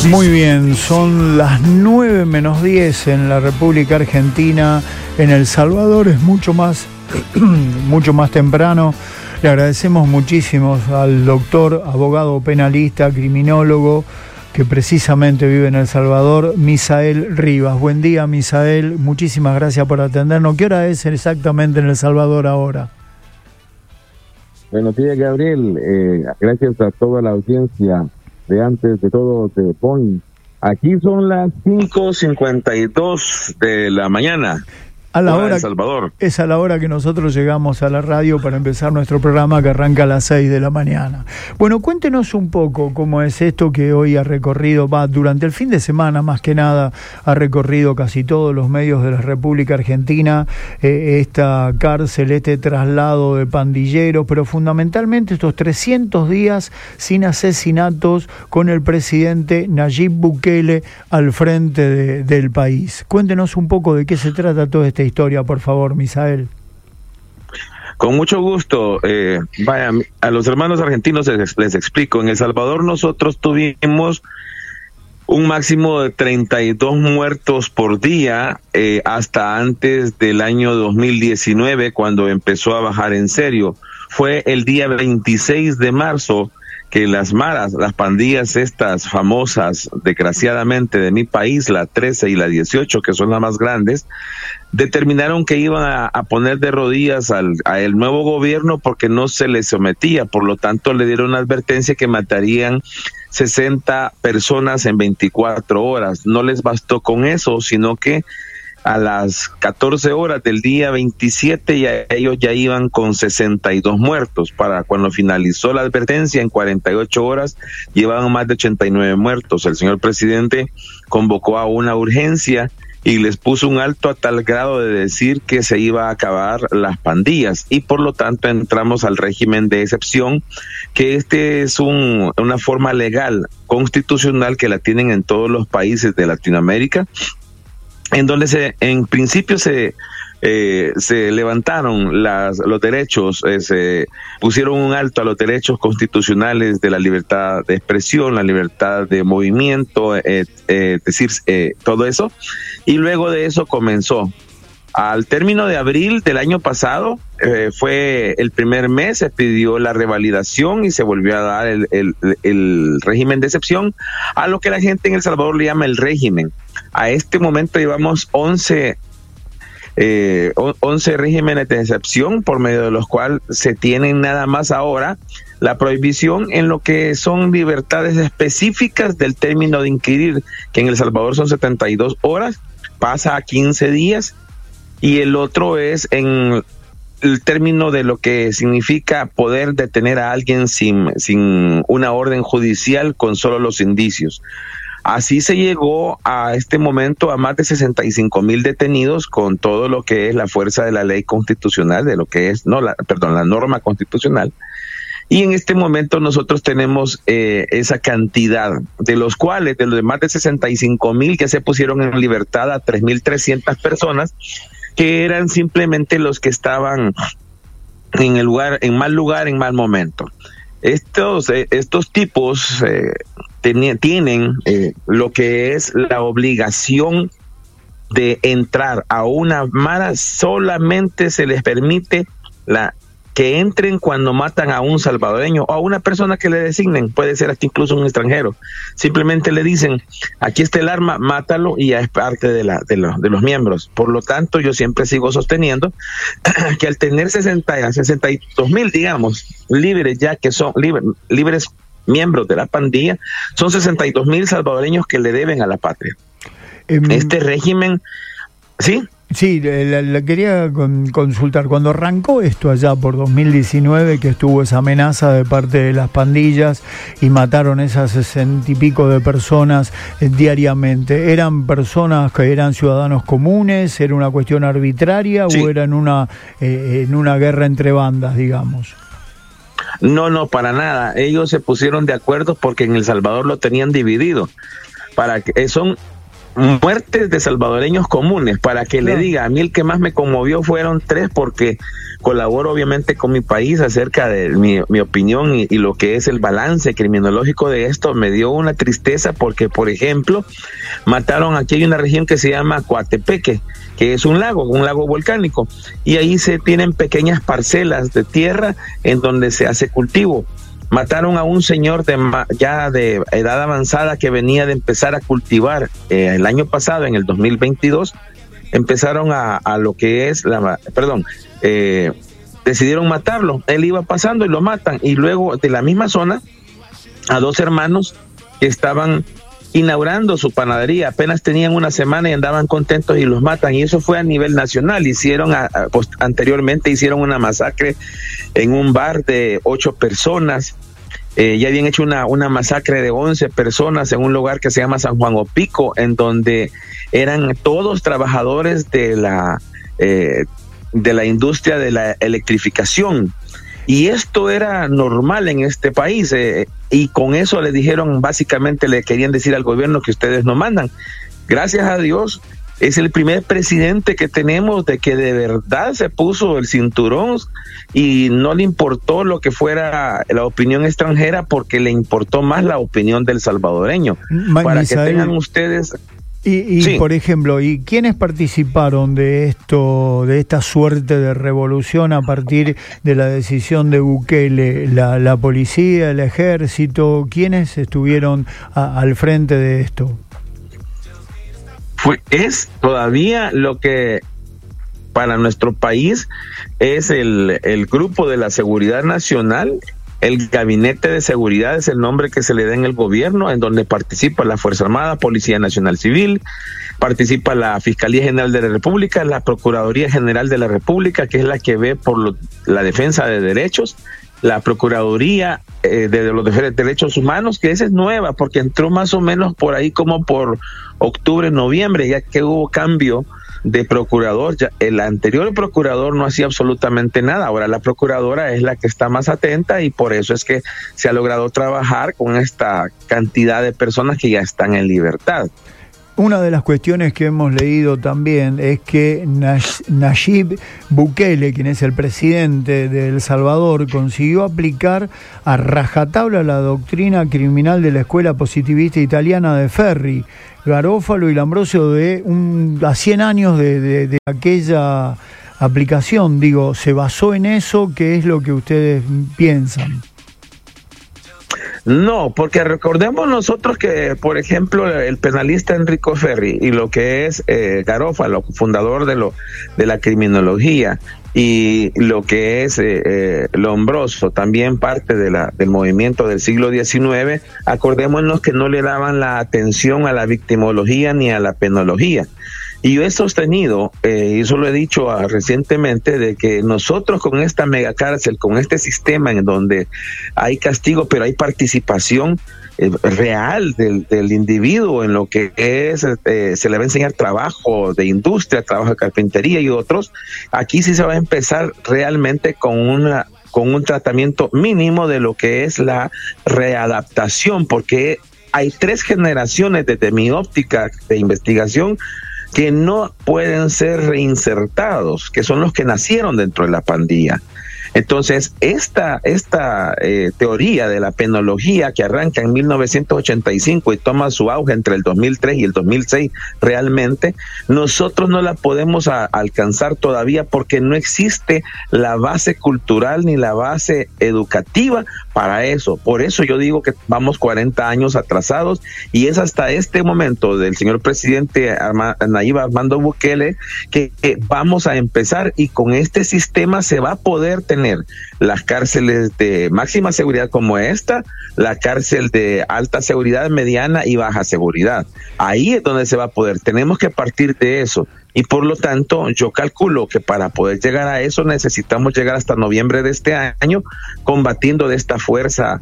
Análisis. Muy bien, son las 9:10 en la República Argentina. En El Salvador es mucho más temprano. Le agradecemos muchísimo al doctor, abogado penalista, criminólogo, que precisamente vive en El Salvador, Misael Rivas. Buen día, Misael. Muchísimas gracias por atendernos. ¿Qué hora es exactamente en El Salvador ahora? Buenos días, Gabriel. Gracias a toda la audiencia de Antes de Todo de Point. Aquí son las 5:52 de la mañana. A la hora, de Salvador. Es a la hora que nosotros llegamos a la radio para empezar nuestro programa, que arranca a las 6 de la mañana. Bueno, cuéntenos un poco cómo es esto que hoy ha recorrido, durante el fin de semana más que nada, ha recorrido casi todos los medios de la República Argentina, esta cárcel, este traslado de pandilleros, pero fundamentalmente estos 300 días sin asesinatos con el presidente Nayib Bukele al frente del país. Cuéntenos un poco de qué se trata toda esta historia, por favor, Misael. Con mucho gusto. Vaya, a los hermanos argentinos les explico. En El Salvador nosotros tuvimos un máximo de 32 muertos por día hasta antes del año 2019, cuando empezó a bajar en serio. Fue el día 26 de marzo que las maras, las pandillas estas famosas, desgraciadamente, de mi país, la 13 y la 18, que son las más grandes, determinaron que iban a poner de rodillas al nuevo gobierno porque no se les sometía. Por lo tanto, le dieron una advertencia que matarían 60 personas en 24 horas. No les bastó con eso, sino que a las 14 horas del día 27 ellos ya iban con 62 muertos. Para cuando finalizó la advertencia, en 48 horas llevaban más de 89 muertos. El señor presidente convocó a una urgencia y les puso un alto a tal grado de decir que se iba a acabar las pandillas, y por lo tanto entramos al régimen de excepción, que este es una forma legal, constitucional, que la tienen en todos los países de Latinoamérica, en donde en principio se levantaron los derechos, se pusieron un alto a los derechos constitucionales de la libertad de expresión, la libertad de movimiento, todo eso, y luego de eso comenzó. Al término de abril del año pasado, fue el primer mes, se pidió la revalidación y se volvió a dar el régimen de excepción, a lo que la gente en El Salvador le llama el régimen. A este momento llevamos 11 regímenes de excepción, por medio de los cuales se tienen nada más ahora la prohibición en lo que son libertades específicas del término de inquirir, que en El Salvador son 72 horas, pasa a 15 días, y el otro es en el término de lo que significa poder detener a alguien sin una orden judicial, con solo los indicios. Así se llegó a este momento a más de 65,000 detenidos, con todo lo que es la fuerza de la ley constitucional, de lo que es, la norma constitucional. Y en este momento nosotros tenemos esa cantidad, de los cuales, de los más de 65,000, que se pusieron en libertad a 3,300 personas, que eran simplemente los que estaban en mal lugar, en mal momento. Estos tipos tienen lo que es la obligación de entrar a una mara. Solamente se les permite que entren cuando matan a un salvadoreño o a una persona que le designen, puede ser hasta incluso un extranjero. Simplemente le dicen, aquí está el arma, mátalo, y ya es parte de los miembros. Por lo tanto, yo siempre sigo sosteniendo que al tener 62,000, digamos, libres, ya que son libres miembros de la pandilla, son 62,000 salvadoreños que le deben a la patria. Este régimen, ¿sí? Sí, la quería consultar. Cuando arrancó esto allá por 2019, que estuvo esa amenaza de parte de las pandillas y mataron esas 60 y pico de personas diariamente, ¿eran personas que eran ciudadanos comunes? ¿Era una cuestión arbitraria? Sí. ¿O era en una guerra entre bandas, digamos? No, para nada. Ellos se pusieron de acuerdo porque en El Salvador lo tenían dividido. muertes de salvadoreños comunes, para que le diga, a mí el que más me conmovió fueron 3, porque colaboro obviamente con mi país acerca de mi opinión y lo que es el balance criminológico de esto. Me dio una tristeza porque, por ejemplo, mataron, aquí hay una región que se llama Coatepeque, que es un lago volcánico, y ahí se tienen pequeñas parcelas de tierra en donde se hace cultivo. Mataron a un señor ya de edad avanzada que venía de empezar a cultivar el año pasado, en el 2022, empezaron a lo que es decidieron matarlo. Él iba pasando y lo matan, y luego de la misma zona a 2 hermanos que estaban inaugurando su panadería, apenas tenían una semana y andaban contentos y los matan, y eso fue a nivel nacional. Anteriormente hicieron una masacre en un bar de 8 personas, ya habían hecho una masacre de 11 personas en un lugar que se llama San Juan Opico, en donde eran todos trabajadores de la industria de la electrificación. Y esto era normal en este país, y con eso le dijeron, básicamente le querían decir al gobierno que ustedes no mandan. Gracias a Dios, es el primer presidente que tenemos de que de verdad se puso el cinturón y no le importó lo que fuera la opinión extranjera, porque le importó más la opinión del salvadoreño. Para que tengan ustedes... Y sí. Por ejemplo, ¿y quiénes participaron de esta suerte de revolución a partir de la decisión de Bukele? ¿La policía, el ejército? ¿Quiénes estuvieron al frente de esto? Es todavía lo que para nuestro país es el grupo de la seguridad nacional. El Gabinete de Seguridad es el nombre que se le da en el gobierno, en donde participa la Fuerza Armada, Policía Nacional Civil, participa la Fiscalía General de la República, la Procuraduría General de la República, que es la que ve por la defensa de derechos, la Procuraduría de los Derechos Humanos, que esa es nueva, porque entró más o menos por ahí como por octubre, noviembre, ya que hubo cambio de procurador. El anterior procurador no hacía absolutamente nada. Ahora la procuradora es la que está más atenta, y por eso es que se ha logrado trabajar con esta cantidad de personas que ya están en libertad. Una de las cuestiones que hemos leído también es que Nayib Bukele, quien es el presidente de El Salvador, consiguió aplicar a rajatabla la doctrina criminal de la escuela positivista italiana de Ferri, Garófalo y Lambrosio a 100 años de aquella aplicación. Digo, ¿se basó en eso? ¿Qué es lo que ustedes piensan? No, porque recordemos nosotros que, por ejemplo, el penalista Enrico Ferri y lo que es Garófalo, fundador de la criminología, y lo que es Lombroso, también parte del movimiento del siglo XIX, acordémonos que no le daban la atención a la victimología ni a la penología. Y yo he sostenido, y eso lo he dicho recientemente, de que nosotros con esta megacárcel, con este sistema en donde hay castigo, pero hay participación real del individuo en lo que es, se le va a enseñar trabajo de industria, trabajo de carpintería y otros, aquí sí se va a empezar realmente con un tratamiento mínimo de lo que es la readaptación, porque hay 3 generaciones desde mi óptica de investigación que no pueden ser reinsertados, que son los que nacieron dentro de la pandilla. Entonces, esta teoría de la penología que arranca en 1985 y toma su auge entre el 2003 y el 2006, realmente nosotros no la podemos alcanzar todavía, porque no existe la base cultural ni la base educativa para eso. Por eso yo digo que vamos 40 años atrasados, y es hasta este momento del señor presidente Nayib Armando Bukele que vamos a empezar, y con este sistema se va a poder tener las cárceles de máxima seguridad como esta, la cárcel de alta seguridad, mediana y baja seguridad. Ahí es donde se va a poder. Tenemos que partir de eso. Y por lo tanto, yo calculo que para poder llegar a eso necesitamos llegar hasta noviembre de este año combatiendo de esta fuerza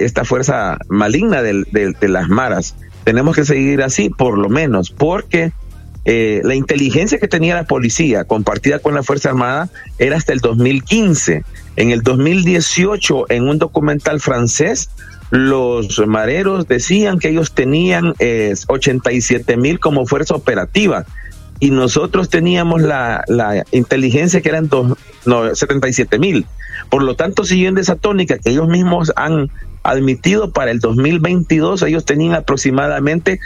maligna de las maras. Tenemos que seguir así, por lo menos, porque la inteligencia que tenía la policía compartida con la Fuerza Armada era hasta el 2015. En el 2018, en un documental francés, los mareros decían que ellos tenían 87,000 como fuerza operativa, y nosotros teníamos la inteligencia que eran 77,000. Por lo tanto, siguiendo esa tónica que ellos mismos han admitido, para el 2022 ellos tenían aproximadamente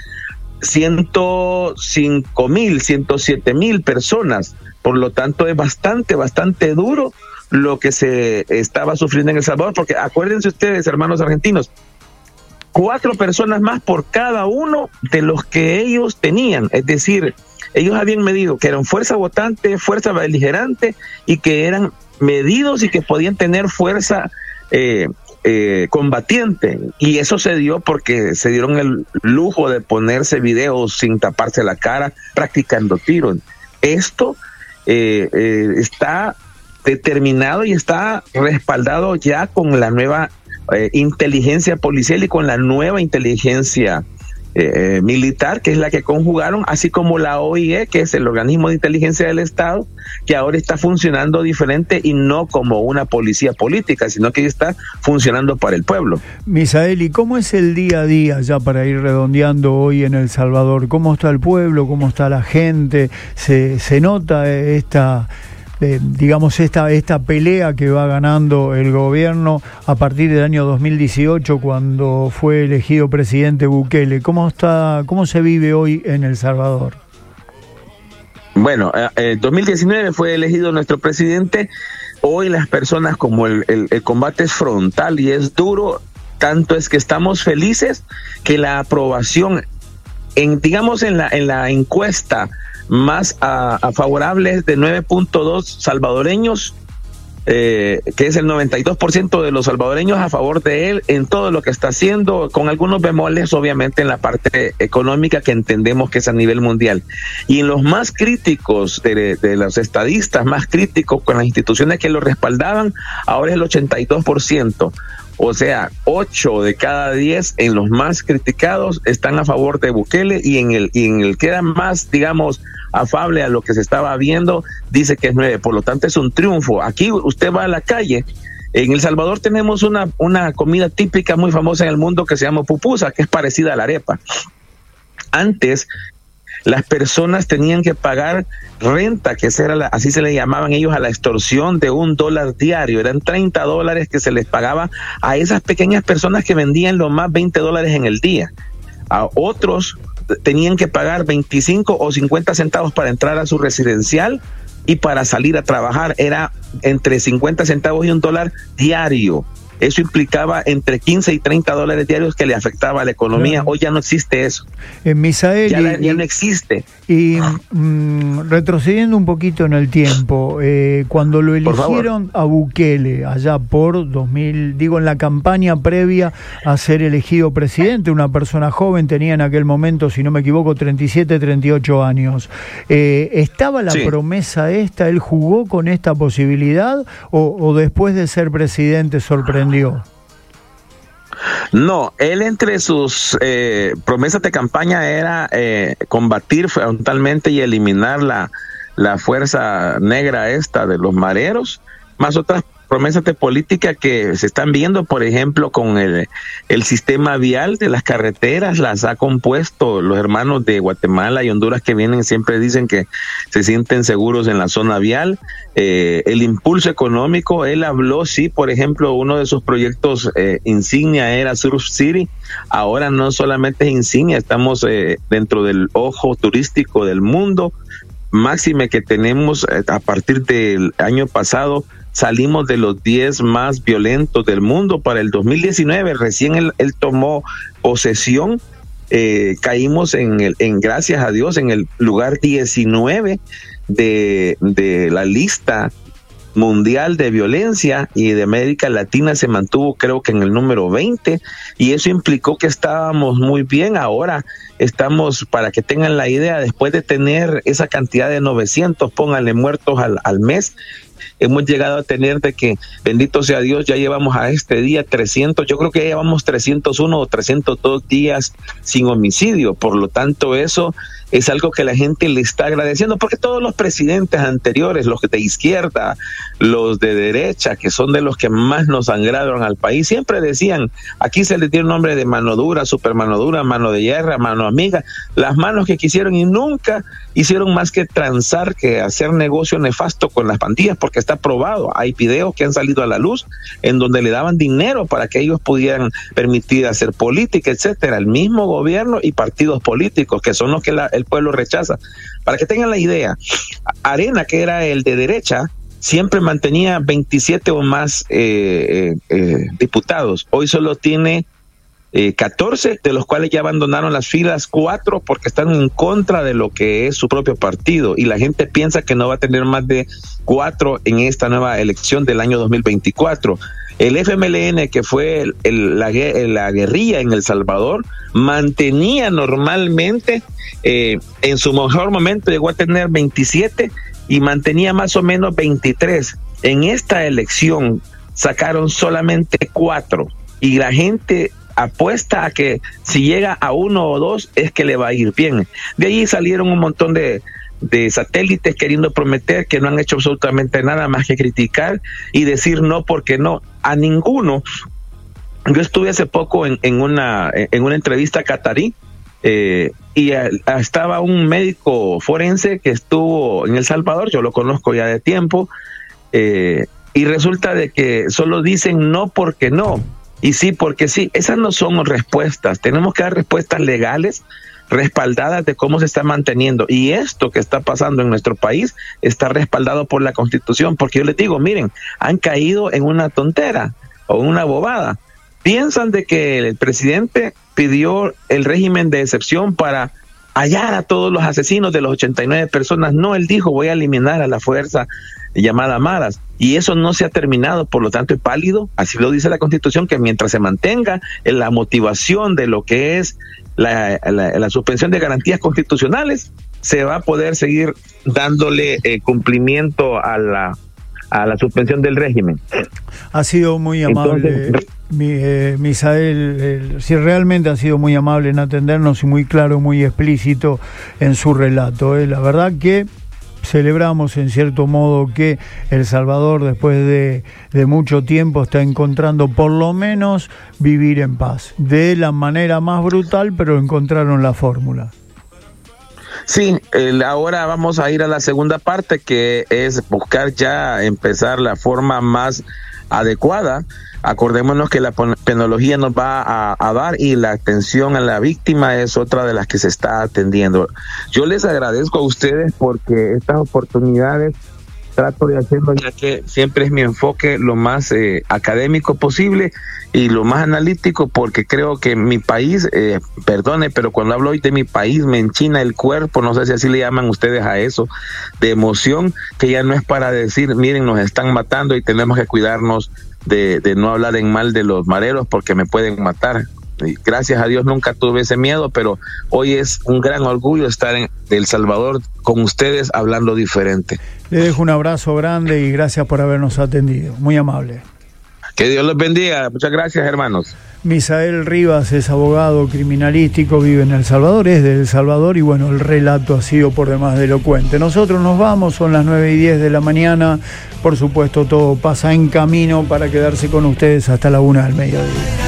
105,000, 107,000 personas. Por lo tanto, es bastante duro lo que se estaba sufriendo en El Salvador, porque acuérdense ustedes, hermanos argentinos, 4 personas más por cada uno de los que ellos tenían. Es decir, ellos habían medido que eran fuerza votante, fuerza beligerante, y que eran medidos y que podían tener fuerza combatiente. Y eso se dio porque se dieron el lujo de ponerse videos sin taparse la cara, practicando tiros. Esto está determinado y está respaldado ya con la nueva inteligencia policial y con la nueva inteligencia militar, que es la que conjugaron, así como la OIE, que es el organismo de inteligencia del Estado, que ahora está funcionando diferente y no como una policía política, sino que está funcionando para el pueblo. Misael, ¿y cómo es el día a día, ya para ir redondeando, hoy en El Salvador? ¿Cómo está el pueblo? ¿Cómo está la gente? ¿Se nota esta pelea que va ganando el gobierno a partir del año 2018, cuando fue elegido presidente Bukele? ¿Cómo se vive hoy en El Salvador? Bueno, en 2019 fue elegido nuestro presidente. Hoy las personas, como el combate es frontal y es duro, tanto es que estamos felices que la aprobación en la encuesta más favorable de 9.2 salvadoreños, que es el 92% de los salvadoreños a favor de él en todo lo que está haciendo, con algunos bemoles obviamente en la parte económica, que entendemos que es a nivel mundial. Y en los más críticos de los estadistas, más críticos con las instituciones que lo respaldaban, ahora es el 82%. O sea, 8 de cada 10 en los más criticados están a favor de Bukele, y en el que era más, digamos, afable a lo que se estaba viendo, dice que es 9. Por lo tanto, es un triunfo. Aquí usted va a la calle. En El Salvador tenemos una comida típica muy famosa en el mundo que se llama pupusa, que es parecida a la arepa. Antes, las personas tenían que pagar renta, que así se le llamaban ellos a la extorsión, de $1 diario. Eran $30 que se les pagaba a esas pequeñas personas que vendían lo más $20 en el día. A otros tenían que pagar 25 o 50 centavos para entrar a su residencial, y para salir a trabajar era entre 50 centavos y $1 diario. Eso implicaba entre 15 y $30 diarios que le afectaba a la economía. Claro. Hoy ya no existe eso. Misael, ya no existe. Y retrocediendo un poquito en el tiempo, cuando lo eligieron a Bukele, allá por 2000, en la campaña previa a ser elegido presidente, una persona joven, tenía en aquel momento, si no me equivoco, 37, 38 años. ¿Estaba la promesa esta? ¿Él jugó con esta posibilidad o después de ser presidente sorprendió? No, él entre sus promesas de campaña era combatir frontalmente y eliminar la fuerza negra esta de los mareros, más otras promesas de política que se están viendo, por ejemplo, con el sistema vial de las carreteras. Las ha compuesto los hermanos de Guatemala y Honduras que vienen, siempre dicen que se sienten seguros en la zona vial. El impulso económico, él habló, sí, por ejemplo, uno de sus proyectos insignia era Surf City. Ahora no solamente es insignia, estamos dentro del ojo turístico del mundo. Máxime que tenemos a partir del año pasado, salimos de los 10 más violentos del mundo. Para el 2019, recién él tomó posesión, caímos gracias a Dios, en el lugar 19 de la lista mundial de violencia, y de América Latina se mantuvo, creo que en el número 20, y eso implicó que estábamos muy bien. Ahora estamos, para que tengan la idea, después de tener esa cantidad de 900, pónganle muertos al mes, hemos llegado a tener de que, bendito sea Dios, ya llevamos a este día 300, yo creo que ya llevamos 301 o 302 días sin homicidio. Por lo tanto, eso es algo que la gente le está agradeciendo, porque todos los presidentes anteriores, los de izquierda, los de derecha, que son de los que más nos sangraron al país, siempre decían, aquí se les dio el nombre de mano dura, super mano dura, mano de hierro, mano amiga, las manos que quisieron y nunca hicieron más que transar, que hacer negocio nefasto con las pandillas, porque está probado. Hay videos que han salido a la luz en donde le daban dinero para que ellos pudieran permitir hacer política, etcétera. El mismo gobierno y partidos políticos, que son los que el pueblo rechaza. Para que tengan la idea, Arena, que era el de derecha, siempre mantenía 27 o más diputados. Hoy solo tiene 14, de los cuales ya abandonaron las filas 4 porque están en contra de lo que es su propio partido, y la gente piensa que no va a tener más de 4 en esta nueva elección del año 2024. El FMLN, que fue la guerrilla en El Salvador, mantenía normalmente, en su mejor momento llegó a tener 27 y mantenía más o menos 23. En esta elección sacaron solamente 4 y la gente apuesta a que si llega a 1 o 2 es que le va a ir bien. De ahí salieron un montón de satélites queriendo prometer, que no han hecho absolutamente nada más que criticar y decir no porque no a ninguno. Yo estuve hace poco en una entrevista catarí, y estaba un médico forense que estuvo en El Salvador, yo lo conozco ya de tiempo, y resulta de que solo dicen no porque no y sí porque sí. Esas no son respuestas. Tenemos que dar respuestas legales, respaldadas de cómo se está manteniendo, y esto que está pasando en nuestro país está respaldado por la Constitución, porque yo les digo, miren, han caído en una tontera o una bobada. Piensan de que el presidente pidió el régimen de excepción para hallar a todos los asesinos de los 89 personas. No, él dijo, voy a eliminar a la fuerza llamada Maras, y eso no se ha terminado. Por lo tanto, es válido, así lo dice la Constitución, que mientras se mantenga en la motivación de lo que es la suspensión de garantías constitucionales, se va a poder seguir dándole cumplimiento a la suspensión del régimen. Ha sido muy amable. Entonces, Misael, sí, realmente ha sido muy amable en atendernos y muy claro, muy explícito en su relato. La verdad que celebramos en cierto modo que El Salvador, después de mucho tiempo, está encontrando por lo menos vivir en paz. De la manera más brutal, pero encontraron la fórmula. Sí, ahora vamos a ir a la segunda parte, que es buscar ya empezar la forma más adecuada. Acordémonos que la penología nos va a dar, y la atención a la víctima es otra de las que se está atendiendo. Yo les agradezco a ustedes porque estas oportunidades trato de hacerlo, ya que siempre es mi enfoque lo más académico posible y lo más analítico, porque creo que mi país, perdone, pero cuando hablo hoy de mi país me enchina el cuerpo, no sé si así le llaman ustedes a eso, de emoción, que ya no es para decir, miren, nos están matando y tenemos que cuidarnos de no hablar en mal de los mareros porque me pueden matar. Y gracias a Dios nunca tuve ese miedo, pero hoy es un gran orgullo estar en El Salvador con ustedes hablando diferente. Le dejo un abrazo grande y gracias por habernos atendido. Muy amable. Que Dios los bendiga. Muchas gracias, hermanos. Misael Rivas es abogado criminalístico, vive en El Salvador, es de El Salvador, y bueno, el relato ha sido por demás de elocuente. Nosotros nos vamos, son las 9:10 de la mañana. Por supuesto, todo pasa en camino para quedarse con ustedes hasta la 1 del mediodía.